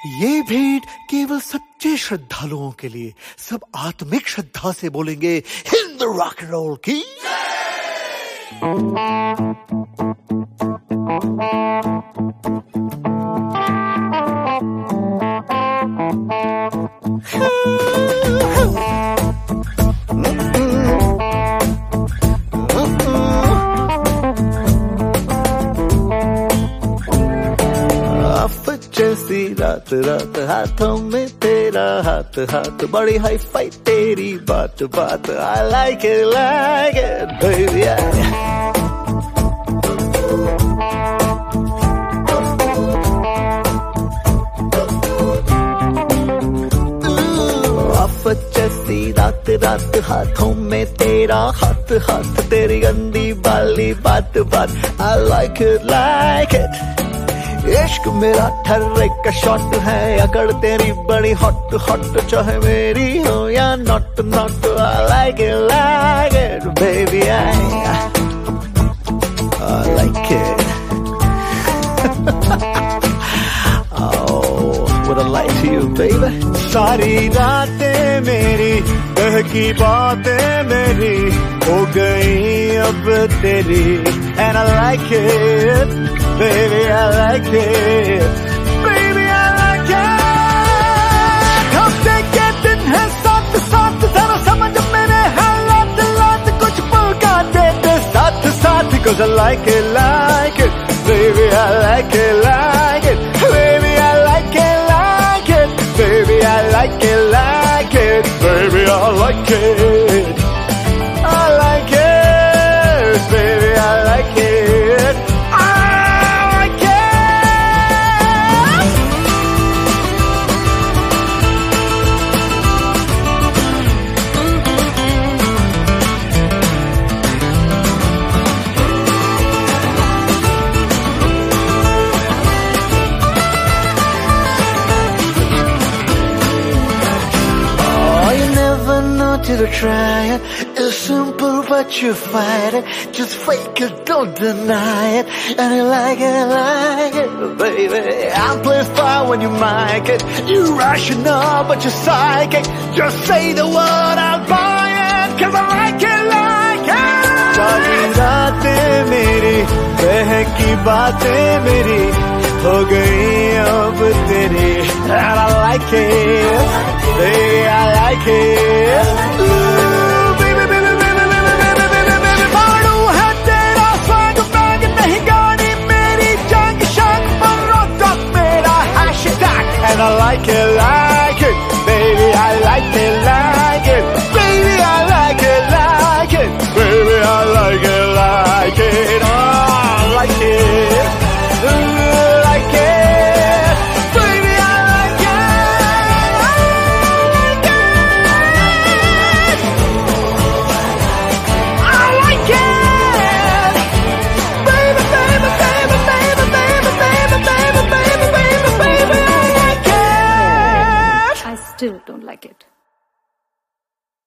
ये भेंट केवल सच्चे श्रद्धालुओं के लिए, सब आत्मिक श्रद्धा से बोलेंगे हिंद रॉक एंड रोल की। जैसी रात रात हाथों में तेरा हाथ हाथ, बड़ी हाई फाई तेरी बात बात। I like it baby। जैसी रात रात हाथों में तेरा हाथ हाथ, तेरी गंदी बाली बात बात। I like it। इश्क मेरा ठर्रे का शॉट है, अकड़ तेरी बड़ी हॉट हॉट, चाहे मेरी हो या not not. I like it baby। I like it। Oh, what a light to you baby। सारी रातें मेरी बहकी बातें मेरी हो गई अब तेरी। And I like it baby, I like it baby, I like it। हफ्ते के दिन है साथ साथ, जरा समझ मेरे हालात लात, कुछ पल का दे दे साथ साथ। Cause I like it baby, I like it baby, I like it baby, I like it baby, I like it baby, I like it। To try it, it's simple but you fight it, just fake it, don't deny it, and you like it baby। I play fire when you mic it, you rational but you're psychic, just say the word, I'll buy it, cause I like it सारी रातें मेरी बहकी बातें मेरी हो गई अब तेरी। And I like it baby, I like it baby, baby, baby। मारू है तेरा स्वाग बैग, नहीं गाड़ी मेरी जंग शंग पर रोक मेरा hashtag। And I like it